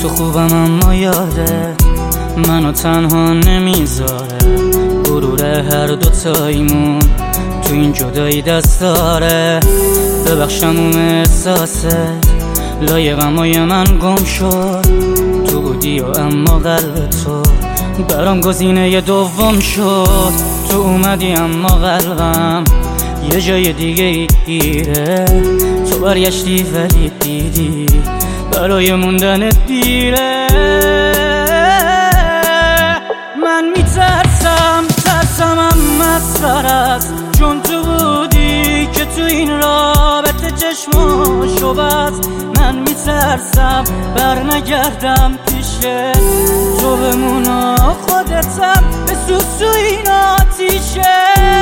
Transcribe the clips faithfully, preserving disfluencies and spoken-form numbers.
تو خوبم اما یادت منو تنها نمیذاره. غرور هر دوتاییمون تو این جدایی دست داره. ببخشم اون احساست لایقمای من گم شد. تو بودی و اما قلب تو برام گزینه دوم شد. تو اومدی اما قلبم یه جای دیگه ایره. تو برگشتی ولی دیدی برای موندنت دیره. من میترسم ترسم اما سر است چون تو بودی که تو این رابطه چشماشو بست. من میترسم بر نگردم پیشه تو بمونا خودتم به سوسو این آتیشه.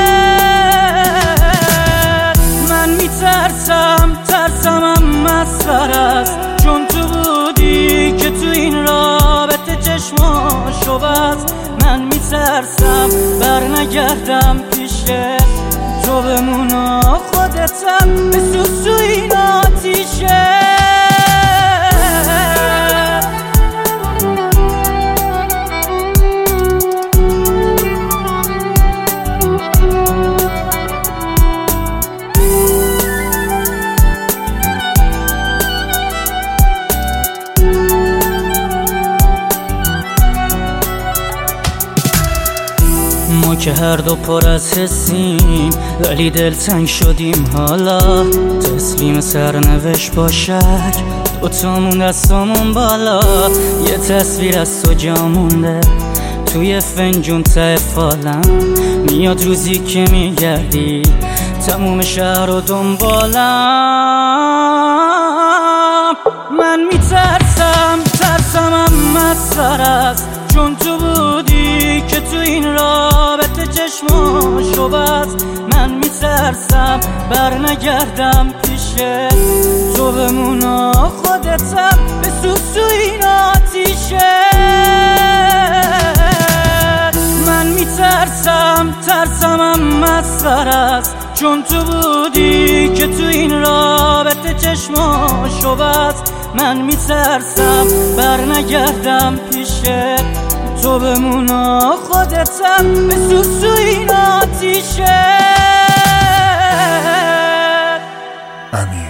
من میترسم ترسم اما سر است چون تو بودی که تو این رابطه چشماشو بست. من میترسم بر نگردم پیشه تو بمونا خودتم به سوسو این آتیشه. ما که هر دو پر از حسیم ولی دلتنگ شدیم حالا. تسلیم سرنوشت با شک دوتامون دستامون بالا. یه تصویر از تو جا مونده توی فنجون ته فالم. میاد روزی که میگردی تموم شهر رو دنبالم. من میترسم ترسم اما سر است چون تو بودی که تو این رابطه چشماشو بست. من میترسم بر نگردم پیشه تو بمونا خودتم به سوسو این آتیشه. من میترسم ترسم اما سر است چون تو بودی که تو این رابطه چشماشو بست. من میترسم بر نگردم پیشه تو بمونا خودتم به سوسو این آتیشه. امین.